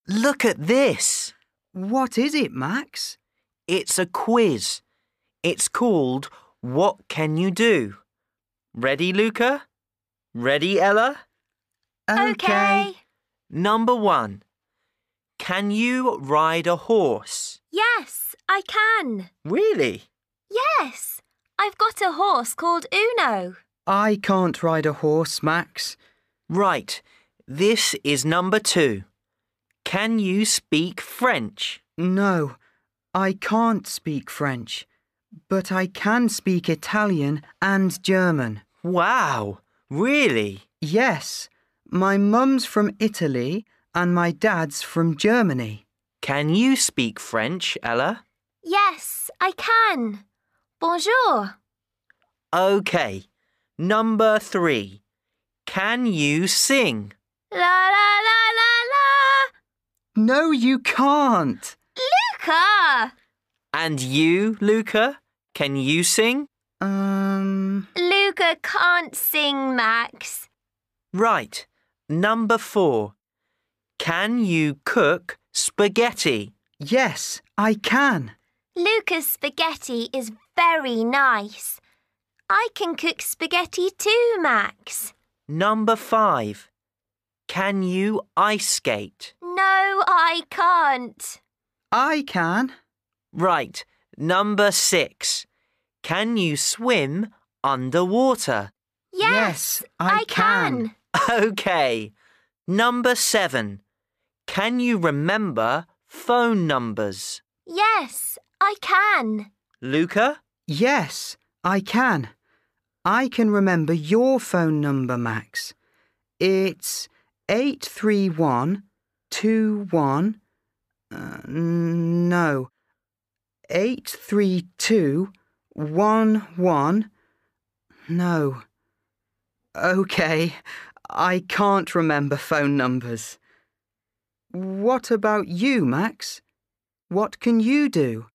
Look at this. What is it, Max? It's a quiz. It's called What Can You Do? Ready, Luca? Ready, Ella? Okay. Number 1. Can you ride a horse? Yes, I can. Really? Yes, I've got a horse called Uno. I can't ride a horse, Max. Right. This is number 2. Can you speak French? No, I can't speak French, but I can speak Italian and German. Wow! Really? Yes, my mum's from Italy and my dad's from Germany. Can you speak French, Ella? Yes, I can. Bonjour. Okay. Number 3. Can you sing? La la la la la. No, you can't. Luca! And you, Luca? Can you sing? Luca can't sing, Max. Right. Number 4. Can you cook spaghetti? Yes, I can. Luca's spaghetti is very nice. I can cook spaghetti too, Max. Number 5. Can you ice skate? No, I can't. I can. Right. Number 6. Can you swim underwater? Yes, I can. Okay. Number 7. Can you remember phone numbers? Yes, I can. Luca? Yes, I can. I can remember your phone number, Max. It's 83121. No. 83211. No. Okay, I can't remember phone numbers. What about you, Max? What can you do?